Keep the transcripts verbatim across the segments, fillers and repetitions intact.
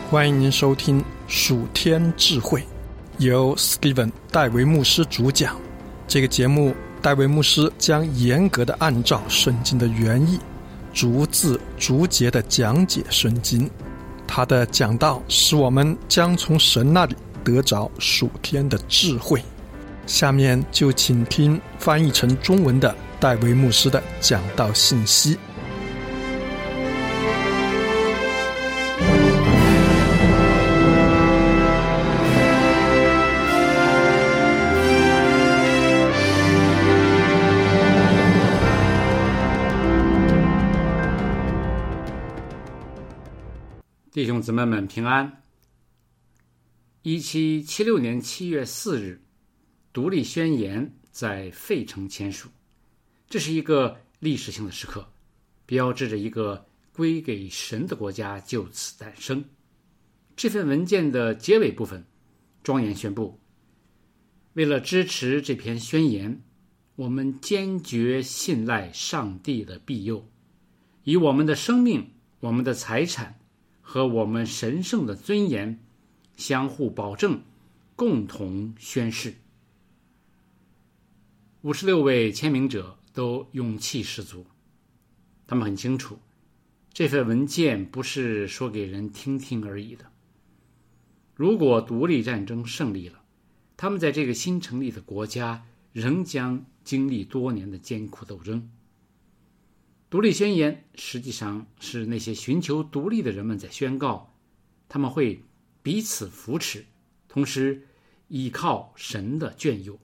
欢迎您收听属天智慧，由 Steven 戴维牧师主讲。这个节目，戴维牧师将严格的按照圣经的原意，逐字逐节的讲解圣经。他的讲道使我们将从神那里得着属天的智慧。下面就请听翻译成中文的戴维牧师的讲道信息。 弟兄姊妹们平安。一七七六年七月四日，独立宣言在费城签署，这是一个历史性的时刻，标志着一个归给神的国家就此诞生。这份文件的结尾部分庄严宣布，为了支持这篇宣言，我们坚决信赖上帝的庇佑，以我们的生命、我们的财产和我们神圣的尊严相互保证，共同宣誓。五十六位签名者都勇气十足，他们很清楚，这份文件不是说给人听听而已的。如果独立战争胜利了，他们在这个新成立的国家仍将经历多年的艰苦斗争。独立宣言实际上是那些寻求独立的人们在宣告，他们会彼此扶持，同时依靠神的眷佑。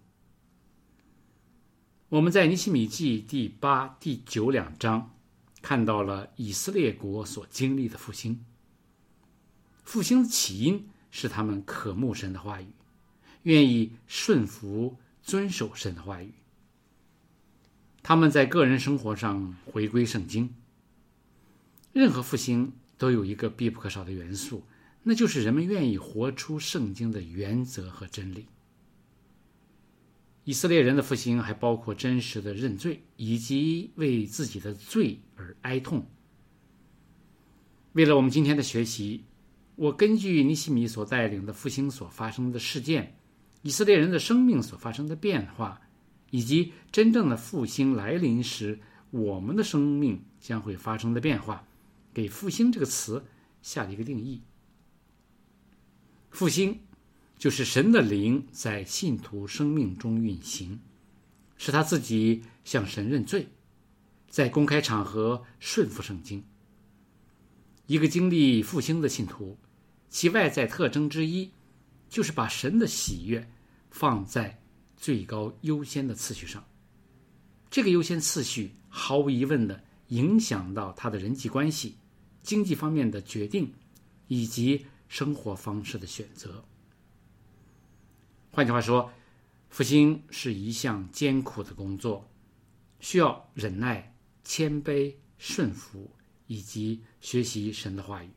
我们在尼希米记第八、第九两章看到了以色列国所经历的复兴。复兴的起因是他们渴慕神的话语，愿意顺服遵守神的话语。他们在个人生活上回归圣经。任何复兴都有一个必不可少的元素，那就是人们愿意活出圣经的原则和真理。以色列人的复兴还包括真实的认罪，以及为自己的罪而哀痛。为了我们今天的学习，我根据尼希米所带领的复兴所发生的事件，以色列人的生命所发生的变化，以及真正的复兴来临时我们的生命将会发生的变化，给复兴这个词下了一个定义。复兴就是神的灵在信徒生命中运行，使他自己向神认罪，在公开场合顺服圣经。一个经历复兴的信徒，其外在特征之一就是把神的喜悦放在最高优先的次序上。这个优先次序毫无疑问地影响到他的人际关系、经济方面的决定以及生活方式的选择。换句话说，复兴是一项艰苦的工作，需要忍耐、谦卑、顺服以及学习神的话语。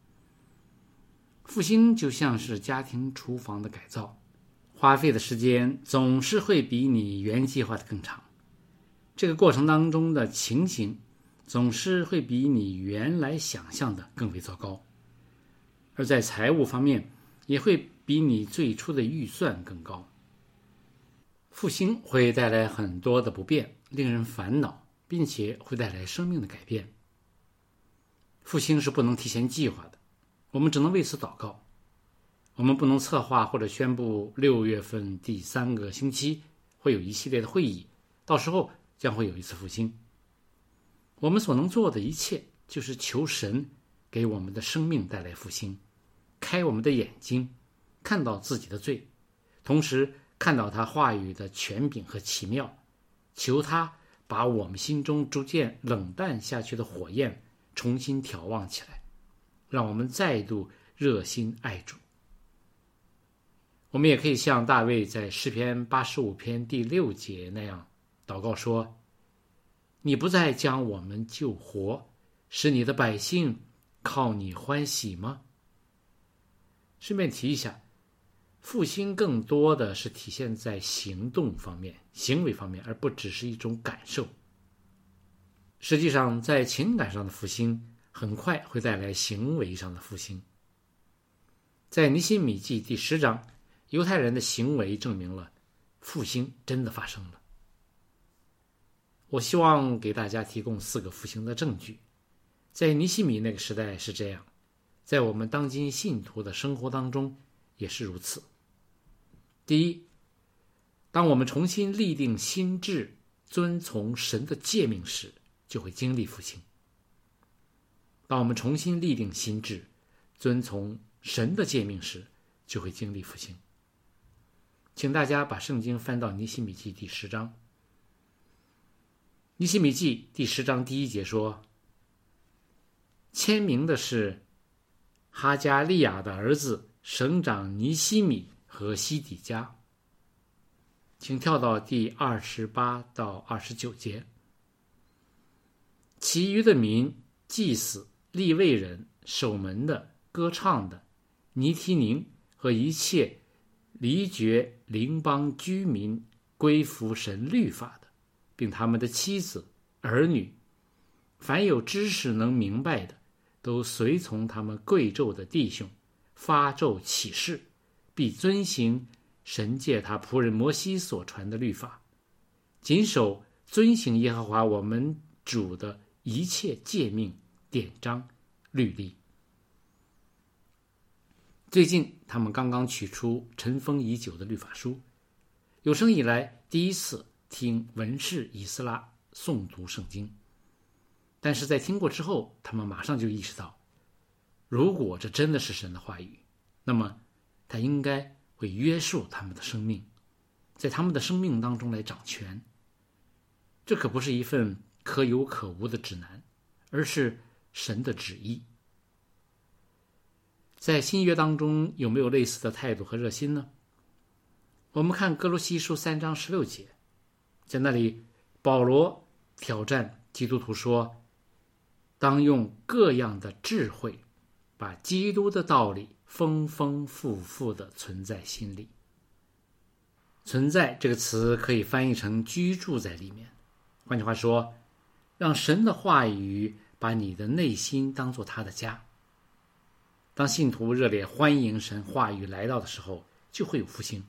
复兴就像是家庭厨房的改造，花费的时间总是会比你原计划的更长，这个过程当中的情形总是会比你原来想象的更为糟糕，而在财务方面也会比你最初的预算更高。复兴会带来很多的不便，令人烦恼，并且会带来生命的改变。复兴是不能提前计划的，我们只能为此祷告。我们不能策划或者宣布六月份第三个星期会有一系列的会议，到时候将会有一次复兴。我们所能做的一切就是求神给我们的生命带来复兴，开我们的眼睛，看到自己的罪，同时看到他话语的权柄和奇妙，求他把我们心中逐渐冷淡下去的火焰重新挑旺起来，让我们再度热心爱主。我们也可以像大卫在诗篇八十五篇第六节那样祷告说，你不再将我们救活，使你的百姓靠你欢喜吗？顺便提一下，复兴更多的是体现在行动方面、行为方面，而不只是一种感受。实际上，在情感上的复兴很快会带来行为上的复兴。 在尼希米记第十章，犹太人的行为证明了复兴真的发生了。我希望给大家提供四个复兴的证据。在尼希米那个时代是这样，在我们当今信徒的生活当中也是如此。第一，当我们重新立定心志，遵从神的诫命时，就会经历复兴。当我们重新立定心志，遵从神的诫命时，就会经历复兴。请大家把圣经翻到尼希米记第十章。尼希米记第十章第一节说，签名的是哈加利亚的儿子省长尼希米和西底家。请跳到第二十八到二十九节。其余的民，祭司、利未人、守门的、歌唱的、尼提宁和一切离绝邻邦居民归服神律法的，并他们的妻子、儿女，凡有知识能明白的，都随从他们贵胄的弟兄，发咒起誓，必遵行神借他仆人摩西所传的律法，谨守遵行耶和华我们主的一切诫命、典章、律例。最近他们刚刚取出尘封已久的律法书，有生以来第一次听文士以斯拉诵读圣经。但是在听过之后，他们马上就意识到，如果这真的是神的话语，那么他应该会约束他们的生命，在他们的生命当中来掌权。这可不是一份可有可无的指南，而是神的旨意。在新约当中有没有类似的态度和热心呢？我们看哥罗西书三章十六节，在那里保罗挑战基督徒说，当用各样的智慧把基督的道理丰丰富富地存在心里。存在这个词可以翻译成居住在里面，换句话说，让神的话语把你的内心当作他的家。当信徒热烈欢迎神话语来到的时候，就会有复兴。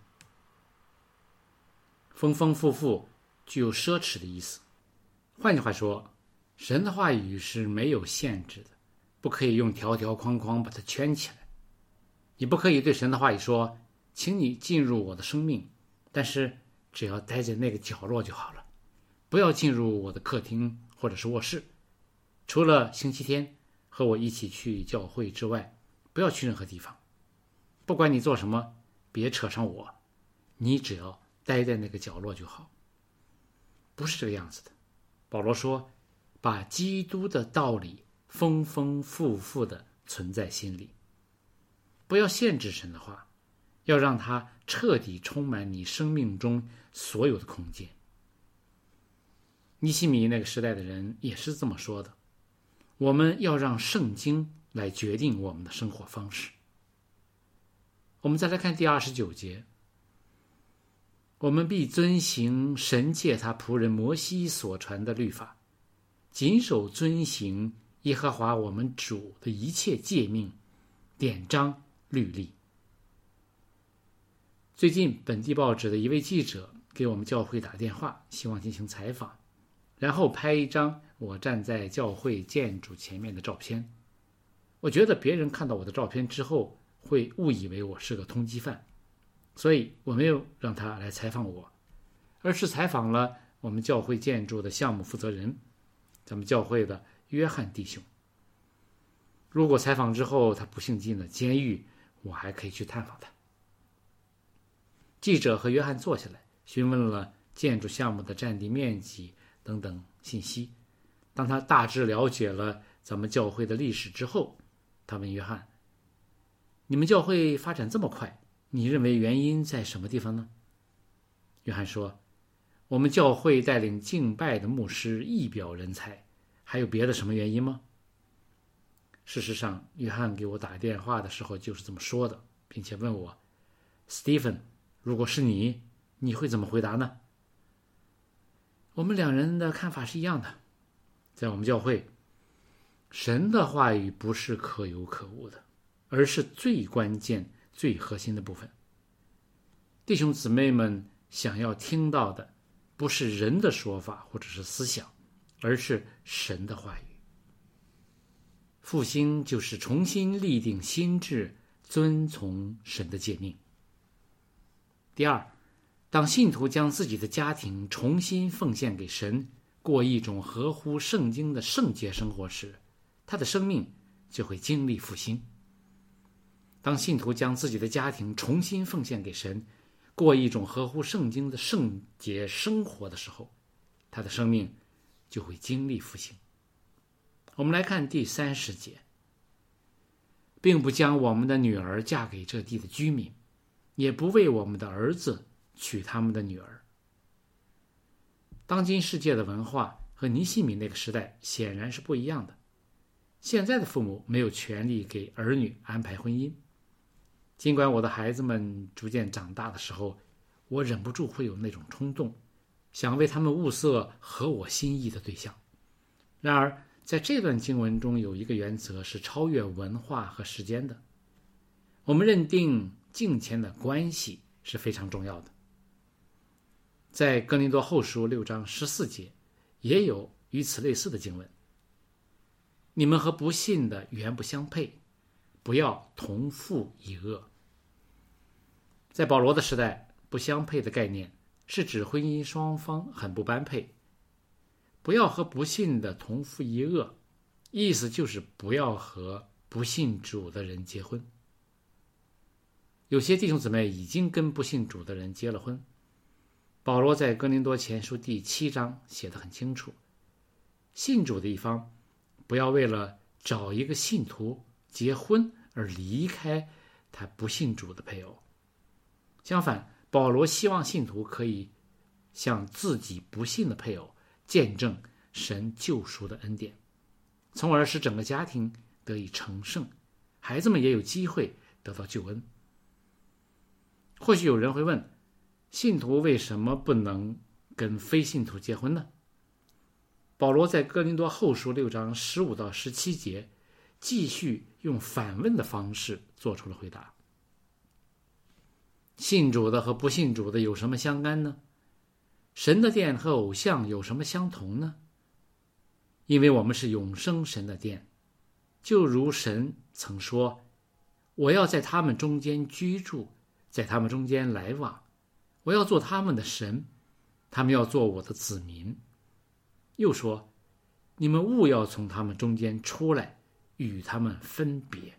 丰丰富富具有奢侈的意思，换句话说，神的话语是没有限制的，不可以用条条框框把它圈起来。你不可以对神的话语说，请你进入我的生命，但是只要待在那个角落就好了，不要进入我的客厅或者是卧室，除了星期天和我一起去教会之外，不要去任何地方。不管你做什么，别扯上我，你只要待在那个角落就好。不是这个样子的。保罗说，把基督的道理丰丰富富地存在心里。不要限制神的话，要让它彻底充满你生命中所有的空间。尼希米那个时代的人也是这么说的，我们要让圣经来决定我们的生活方式。我们再来看第二十九节，我们必遵行神借他仆人摩西所传的律法，谨守遵行耶和华我们主的一切诫命、典章、律例。最近本地报纸的一位记者给我们教会打电话，希望进行采访，然后拍一张我站在教会建筑前面的照片。我觉得别人看到我的照片之后会误以为我是个通缉犯，所以我没有让他来采访我，而是采访了我们教会建筑的项目负责人，咱们教会的约翰弟兄。如果采访之后他不幸进了监狱，我还可以去探访他。记者和约翰坐下来，询问了建筑项目的占地面积等等信息。当他大致了解了咱们教会的历史之后，他问约翰，你们教会发展这么快，你认为原因在什么地方呢？约翰说，我们教会带领敬拜的牧师一表人才，还有别的什么原因吗？事实上，约翰给我打电话的时候就是这么说的，并且问我， Stephen， 如果是你，你会怎么回答呢？我们两人的看法是一样的。在我们教会，神的话语不是可有可无的， 而是最关键、最核心的部分。弟兄姊妹们想要听到的，不是人的说法或者是思想，而是神的话语。复兴就是重新立定心志，遵从神的诫命。第二，当信徒将自己的家庭重新奉献给神，过一种合乎圣经的圣洁生活时，他的生命就会经历复兴。当信徒将自己的家庭重新奉献给神，过一种合乎圣经的圣洁生活的时候，他的生命就会经历复兴。我们来看第三十节，并不将我们的女儿嫁给这地的居民，也不为我们的儿子娶他们的女儿。当今世界的文化和尼希米那个时代显然是不一样的。现在的父母没有权利给儿女安排婚姻。尽管我的孩子们逐渐长大的时候，我忍不住会有那种冲动，想为他们物色合我心意的对象。然而在这段经文中有一个原则是超越文化和时间的，我们认定敬虔的关系是非常重要的。在哥林多后书六章十四节也有与此类似的经文，你们和不信的原不相配，不要同父一轭。在保罗的时代，不相配的概念是指婚姻双方很不般配。不要和不信的同父一轭，意思就是不要和不信主的人结婚。有些弟兄姊妹已经跟不信主的人结了婚。保罗在哥林多前书第七章写得很清楚，信主的一方不要为了找一个信徒结婚而离开他不信主的配偶。相反，保罗希望信徒可以向自己不信的配偶见证神救赎的恩典，从而使整个家庭得以成圣，孩子们也有机会得到救恩。或许有人会问，信徒为什么不能跟非信徒结婚呢？保罗在哥林多后书六章十五到十七节继续用反问的方式做出了回答。信主的和不信主的有什么相干呢？神的殿和偶像有什么相同呢？因为我们是永生神的殿，就如神曾说，我要在他们中间居住，在他们中间来往，我要做他们的神，他们要做我的子民。又说，你们务要从他们中间出来，与他们分别。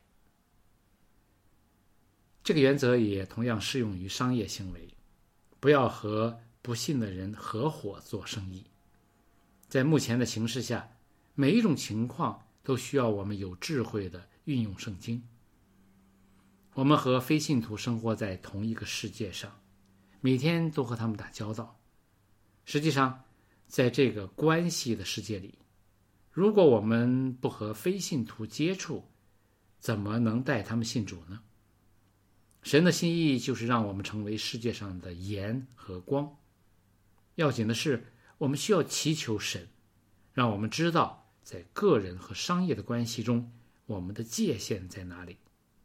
这个原则也同样适用于商业行为，不要和不信的人合伙做生意。在目前的形势下，每一种情况都需要我们有智慧地运用圣经。我们和非信徒生活在同一个世界上，每天都和他们打交道。实际上，在这个关系的世界里，如果我们不和非信徒接触，怎么能带他们信主呢？神的心意就是让我们成为世界上的盐和光。要紧的是，我们需要祈求神，让我们知道在个人和商业的关系中，我们的界限在哪里。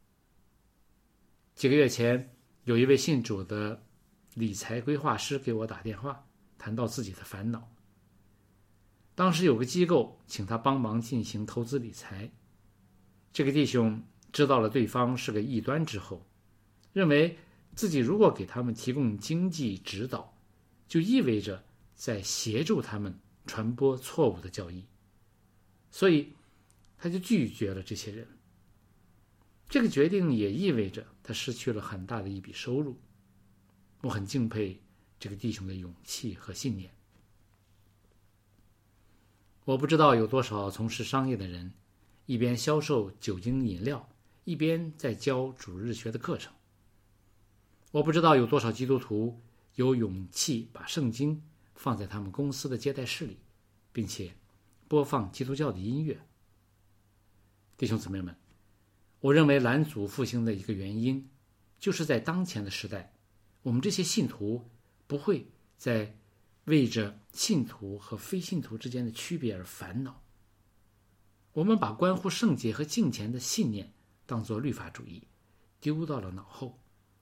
几个月前，有一位信主的理财规划师给我打电话，谈到自己的烦恼。当时有个机构请他帮忙进行投资理财，这个弟兄知道了对方是个异端之后，认为自己如果给他们提供经济指导，就意味着在协助他们传播错误的教义，所以他就拒绝了这些人。这个决定也意味着他失去了很大的一笔收入。我很敬佩这个弟兄的勇气和信念。我不知道有多少从事商业的人一边销售酒精饮料，一边在教主日学的课程。我不知道有多少基督徒有勇气把圣经放在他们公司的接待室里，并且播放基督教的音乐。弟兄姊妹们，我认为拦阻复兴的一个原因，就是在当前的时代，我们这些信徒不会在为着信徒和非信徒之间的区别而烦恼。我们把关乎圣洁和敬虔的信念当作律法主义丢到了脑后。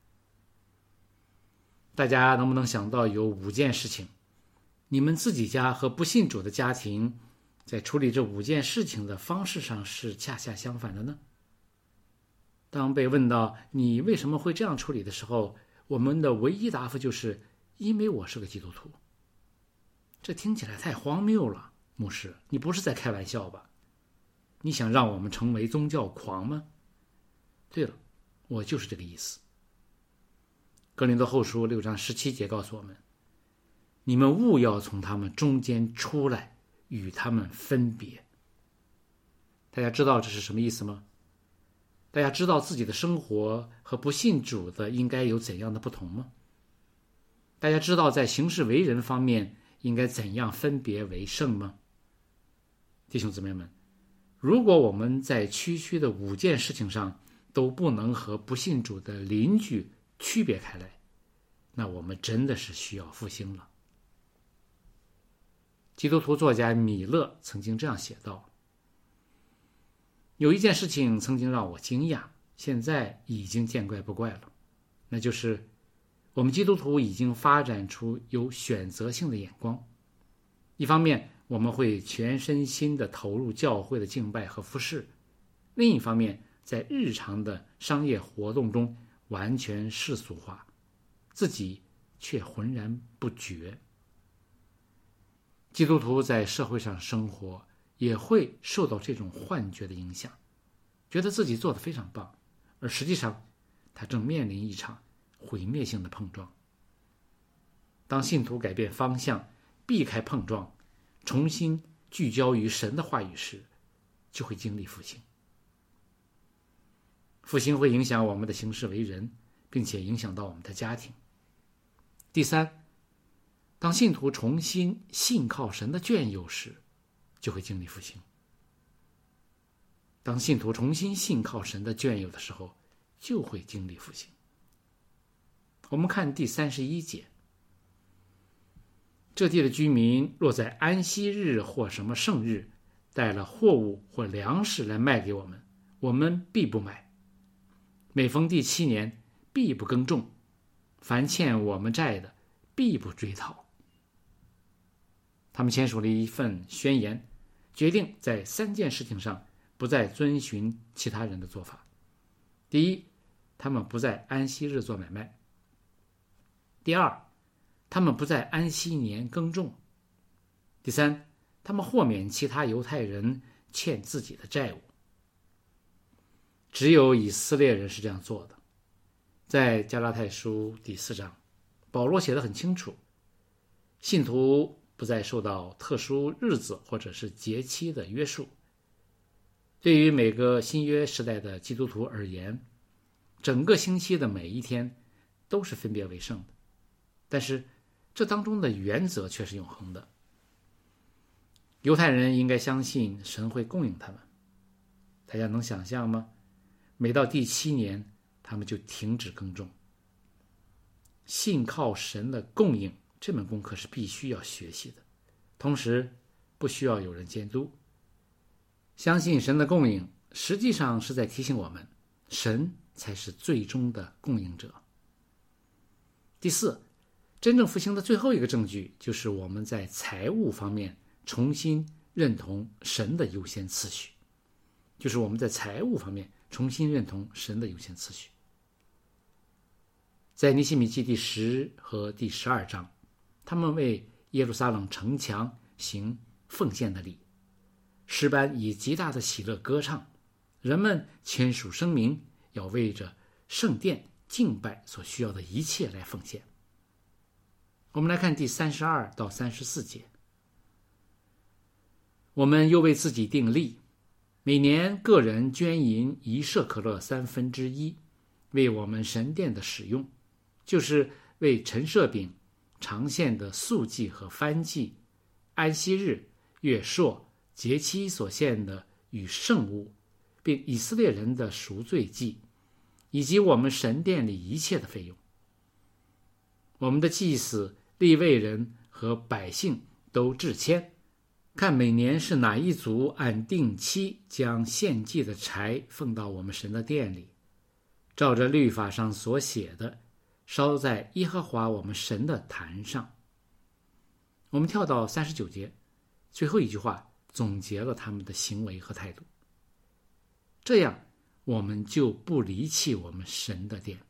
大家能不能想到有五件事情，你们自己家和不信主的家庭在处理这五件事情的方式上是恰恰相反的呢？当被问到你为什么会这样处理的时候，我们的唯一答复就是因为我是个基督徒。这听起来太荒谬了，牧师，你不是在开玩笑吧？你想让我们成为宗教狂吗？对了，我就是这个意思。哥林多后书六章十七节告诉我们，你们务要从他们中间出来，与他们分别。大家知道这是什么意思吗？大家知道自己的生活和不信主的应该有怎样的不同吗？大家知道在行事为人方面应该怎样分别为圣吗？弟兄姊妹们，如果我们在区区的五件事情上都不能和不信主的邻居区别开来，那我们真的是需要复兴了。基督徒作家米勒曾经这样写道，有一件事情曾经让我惊讶，现在已经见怪不怪了，那就是我们基督徒已经发展出有选择性的眼光。一方面，我们会全身心地投入教会的敬拜和服事；另一方面，在日常的商业活动中完全世俗化，自己却浑然不觉。基督徒在社会上生活也会受到这种幻觉的影响，觉得自己做得非常棒，而实际上他正面临一场毁灭性的碰撞。当信徒改变方向，避开碰撞，重新聚焦于神的话语时，就会经历复兴。复兴会影响我们的行事为人，并且影响到我们的家庭。第三，当信徒重新信靠神的眷佑时，就会经历复兴。当信徒重新信靠神的眷佑的时候，就会经历复兴。我们看第三十一节，这地的居民若在安息日或什么圣日带了货物或粮食来卖给我们，我们必不买。每逢第七年，必不耕种，凡欠我们债的，必不追讨。他们签署了一份宣言，决定在三件事情上不再遵循其他人的做法。第一，他们不在安息日做买卖；第二，他们不在安息年耕种；第三，他们豁免其他犹太人欠自己的债务。只有以色列人是这样做的。在加拉太书第四章，保罗写得很清楚，信徒不再受到特殊日子或者是节期的约束。对于每个新约时代的基督徒而言，整个星期的每一天都是分别为圣的，但是这当中的原则却是永恒的。犹太人应该相信神会供应他们，大家能想象吗？每到第七年，他们就停止耕种。信靠神的供应，这门功课是必须要学习的，同时不需要有人监督。相信神的供应，实际上是在提醒我们，神才是最终的供应者。第四，真正复兴的最后一个证据，就是我们在财务方面重新认同神的优先次序。就是我们在财务方面重新认同神的优先次序。在尼希米记第十和第十二章，他们为耶路撒冷城墙行奉献的礼，诗班以极大的喜乐歌唱，人们签署声明，要为着圣殿敬拜所需要的一切来奉献。我们来看第三十二到三十四节，我们又为自己定例，每年个人捐银一舍可勒三分之一，为我们神殿的使用，就是为陈设饼、常献的素祭和燔祭、安息日、月朔、节期所献的与圣物，并以色列人的赎罪祭，以及我们神殿里一切的费用。我们的祭司、利未人和百姓都制签， 看每年是哪一族按定期将献祭的柴奉到我们神的殿里，照着律法上所写的，烧在耶和华我们神的坛上。我们跳到三十九节，最后一句话总结了他们的行为和态度。这样，我们就不离弃我们神的殿。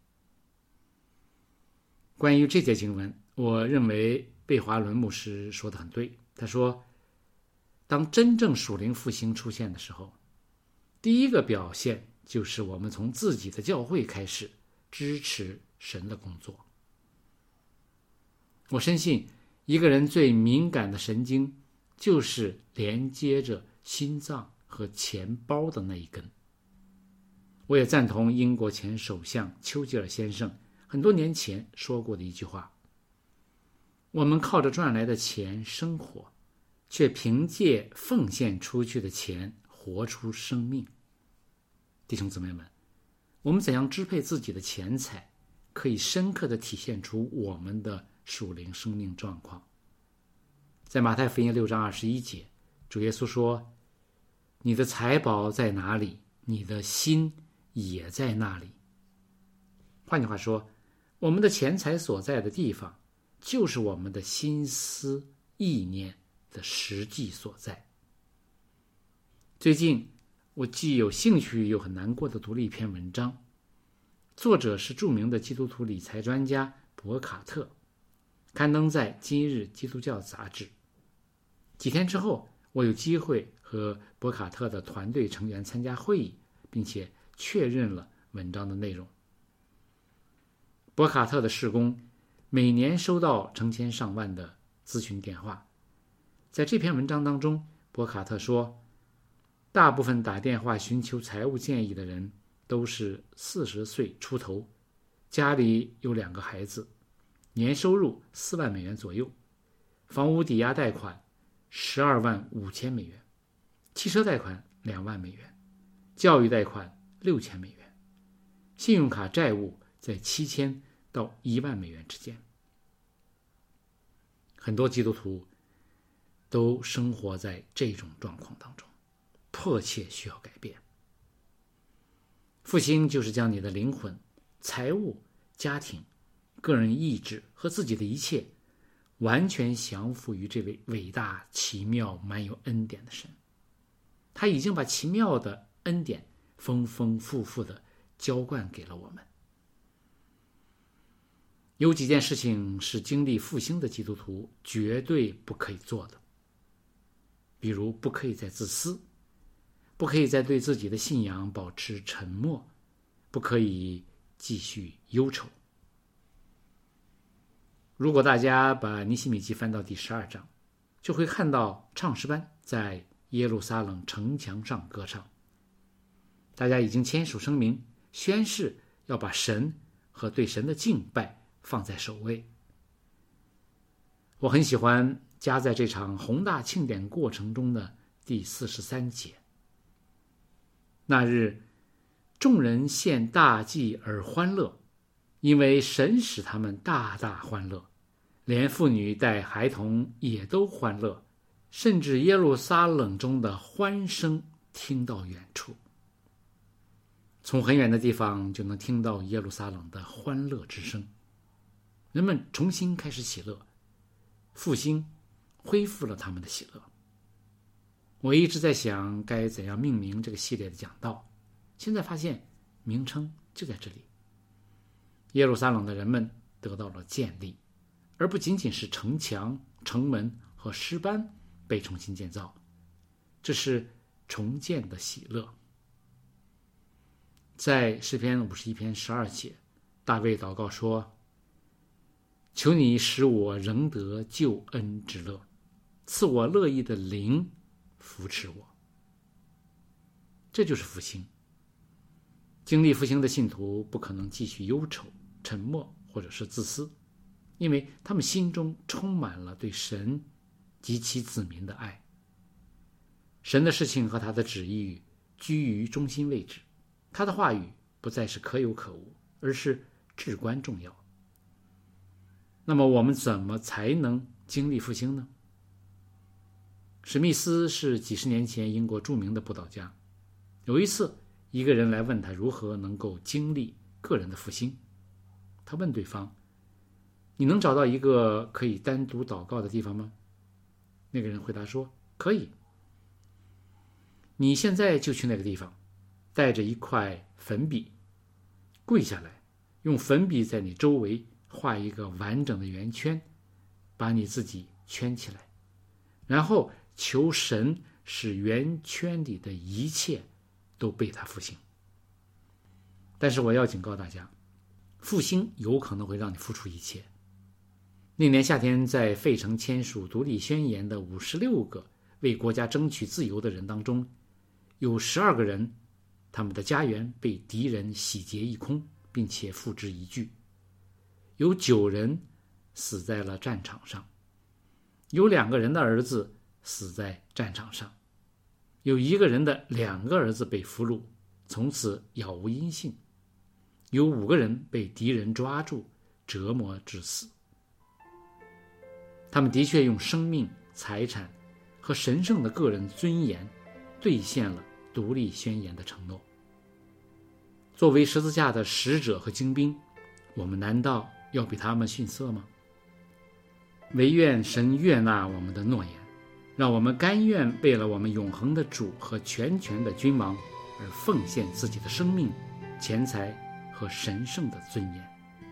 关于这节经文，我认为贝华伦牧师说得很对。他说，当真正属灵复兴出现的时候，第一个表现就是我们从自己的教会开始支持神的工作。我深信，一个人最敏感的神经就是连接着心脏和钱包的那一根。我也赞同英国前首相丘吉尔先生很多年前说过的一句话：我们靠着赚来的钱生活，却凭借奉献出去的钱活出生命。弟兄姊妹们，我们怎样支配自己的钱财，可以深刻地体现出我们的属灵生命状况。在马太福音六章二十一节，主耶稣说：你的财宝在哪里，你的心也在那里。换句话说，我们的钱财所在的地方，就是我们的心思意念的实际所在。最近我既有兴趣又很难过的读了一篇文章，作者是著名的基督徒理财专家博卡特，刊登在《今日基督教》杂志。几天之后，我有机会和博卡特的团队成员参加会议，并且确认了文章的内容。博卡特的事工每年收到成千上万的咨询电话。在这篇文章当中，博卡特说，大部分打电话寻求财务建议的人都是四十岁出头，家里有两个孩子，年收入四万美元左右，房屋抵押贷款十二万五千美元，汽车贷款两万美元，教育贷款六千美元，信用卡债务在七千到一万美元之间。很多基督徒都生活在这种状况当中，迫切需要改变。复兴就是将你的灵魂、财务、家庭、个人意志和自己的一切完全降服于这位伟大、奇妙、满有恩典的神。他已经把奇妙的恩典丰丰富富地浇灌给了我们。有几件事情是经历复兴的基督徒绝对不可以做的，比如不可以再自私，不可以再对自己的信仰保持沉默，不可以继续忧愁。如果大家把尼希米记翻到第十二章，就会看到唱诗班在耶路撒冷城墙上歌唱，大家已经签署声明，宣誓要把神和对神的敬拜放在首位。我很喜欢加在这场宏大庆典过程中的第四十三节。那日，众人献大祭而欢乐，因为神使他们大大欢乐，连妇女带孩童也都欢乐，甚至耶路撒冷中的欢声听到远处。从很远的地方就能听到耶路撒冷的欢乐之声，人们重新开始喜乐，复兴恢复了他们的喜乐。我一直在想该怎样命名这个系列的讲道，现在发现名称就在这里。耶路撒冷的人们得到了建立，而不仅仅是城墙、城门和诗班被重新建造，这是重建的喜乐。在诗篇五十一篇十二节，大卫祷告说，求你使我仍得救恩之乐，赐我乐意的灵扶持我。这就是复兴。经历复兴的信徒不可能继续忧愁、沉默或者是自私，因为他们心中充满了对神及其子民的爱。神的事情和他的旨意居于中心位置，他的话语不再是可有可无，而是至关重要。那么我们怎么才能经历复兴呢？ 史密斯是几十年前英国著名的布道家。有一次，一个人来问他如何能够经历个人的复兴。他问对方：你能找到一个可以单独祷告的地方吗？那个人回答说：可以。你现在就去那个地方，带着一块粉笔，跪下来，用粉笔在你周围画一个完整的圆圈，把你自己圈起来，然后求神使圆圈里的一切都被他复兴。但是我要警告大家，复兴有可能会让你付出一切。那年夏天，在费城签署独立宣言的五十六个为国家争取自由的人当中，有十二个人，他们的家园被敌人洗劫一空，并且付之一炬。有九人死在了战场上，有两个人的儿子死在战场上，有一个人的两个儿子被俘虏，从此杳无音信，有五个人被敌人抓住，折磨致死。他们的确用生命、财产和神圣的个人尊严兑现了独立宣言的承诺。作为十字架的使者和精兵，我们难道要比他们逊色吗？唯愿神悦纳我们的诺言，让我们甘愿为了我们永恒的主和全权的君王而奉献自己的生命、钱财和神圣的尊严。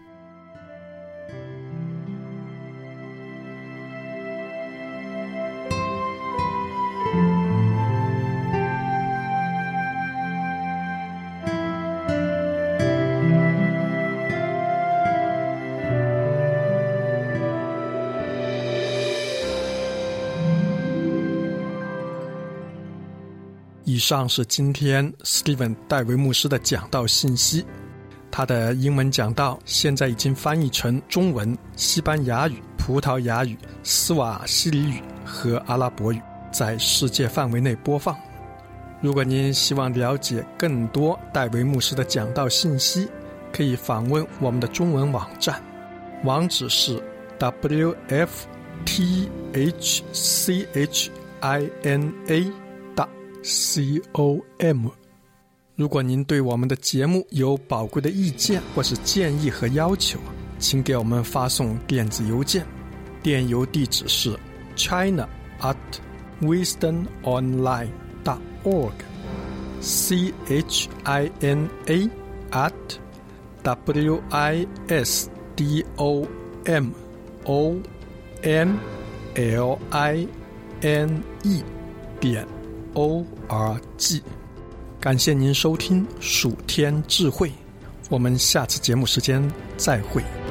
以上是今天 Steven 戴维牧师的讲道信息。他的英文讲道现在已经翻译成中文、西班牙语、葡萄牙语、斯瓦希里语和阿拉伯语，在世界范围内播放。如果您希望了解更多戴维牧师的讲道信息，可以访问我们的中文网站，网址是 w f t h c h i n a com。 如果您对我们的节目有宝贵的意见或是建议和要求，请给我们发送电子邮件，电邮地址是 china at wisdom online dot org c h i n a at w i s d o m o n l i n e 点 O R G。 感谢您收听蜀天智慧，我们下次节目时间再会。